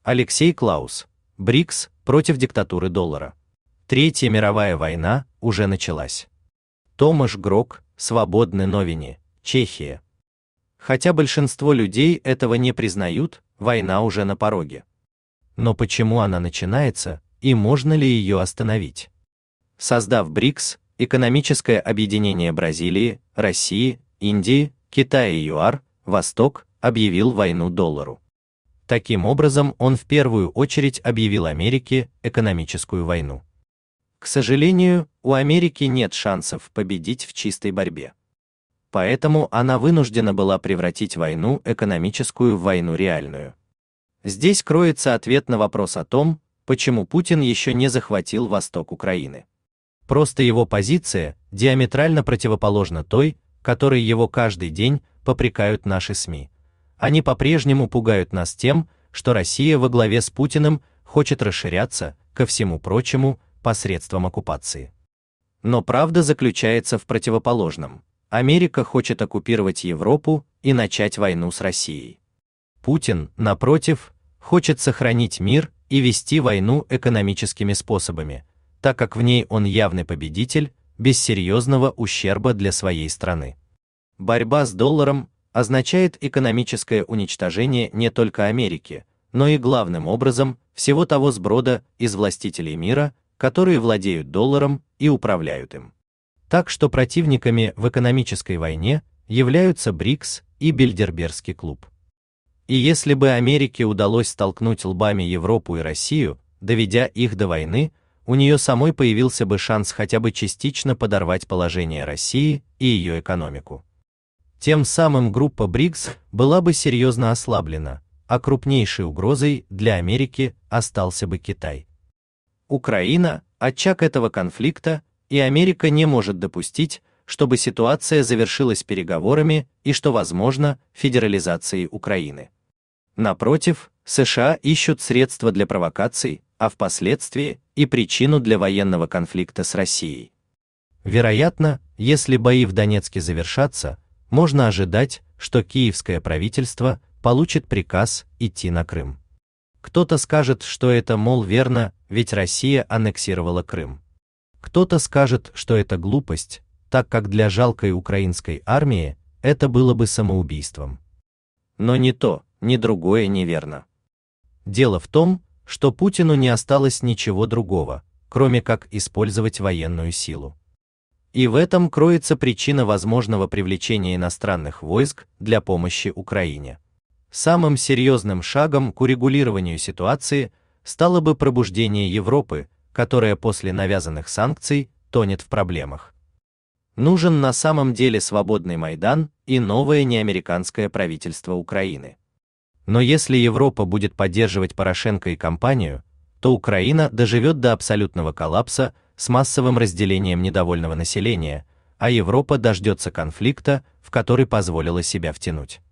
Алексей Клаус. БРИКС против диктатуры доллара. Третья мировая война уже началась. Томаш Грок, Свободны новини, Чехия. Хотя большинство людей этого не признают, война уже на пороге. Но почему она начинается, и можно ли ее остановить? Создав БРИКС, экономическое объединение Бразилии, России, Индии, Китая и ЮАР, Восток объявил войну доллару. Таким образом, он в первую очередь объявил Америке экономическую войну. К сожалению, у Америки нет шансов победить в чистой борьбе. Поэтому она вынуждена была превратить войну экономическую в войну реальную. Здесь кроется ответ на вопрос о том, почему Путин еще не захватил восток Украины. Просто его позиция диаметрально противоположна той, которой его каждый день попрекают наши СМИ. Они по-прежнему пугают нас тем, что Россия во главе с Путиным хочет расширяться, ко всему прочему, посредством оккупации. Но правда заключается в противоположном. Америка хочет оккупировать Европу и начать войну с Россией. Путин, напротив, хочет сохранить мир и вести войну экономическими способами, так как в ней он явный победитель, без серьезного ущерба для своей страны. Борьба с долларом означает экономическое уничтожение не только Америки, но и главным образом всего того сброда из властителей мира, которые владеют долларом и управляют им. Так что противниками в экономической войне являются БРИКС и Бильдербергский клуб. И если бы Америке удалось столкнуть лбами Европу и Россию, доведя их до войны, у нее самой появился бы шанс хотя бы частично подорвать положение России и ее экономику. Тем самым группа БРИКС была бы серьезно ослаблена, а крупнейшей угрозой для Америки остался бы Китай. Украина – очаг этого конфликта, и Америка не может допустить, чтобы ситуация завершилась переговорами и, что возможно, федерализацией Украины. Напротив, США ищут средства для провокаций, а впоследствии и причину для военного конфликта с Россией. Вероятно, если бои в Донецке завершатся, можно ожидать, что киевское правительство получит приказ идти на Крым. Кто-то скажет, что это, мол, верно, ведь Россия аннексировала Крым. Кто-то скажет, что это глупость, так как для жалкой украинской армии это было бы самоубийством. Но ни то, ни другое неверно. Дело в том, что Путину не осталось ничего другого, кроме как использовать военную силу. И в этом кроется причина возможного привлечения иностранных войск для помощи Украине. Самым серьезным шагом к урегулированию ситуации стало бы пробуждение Европы, которая после навязанных санкций тонет в проблемах. Нужен на самом деле свободный Майдан и новое неамериканское правительство Украины. Но если Европа будет поддерживать Порошенко и компанию, то Украина доживет до абсолютного коллапса с массовым разделением недовольного населения, а Европа дождется конфликта, в который позволила себя втянуть.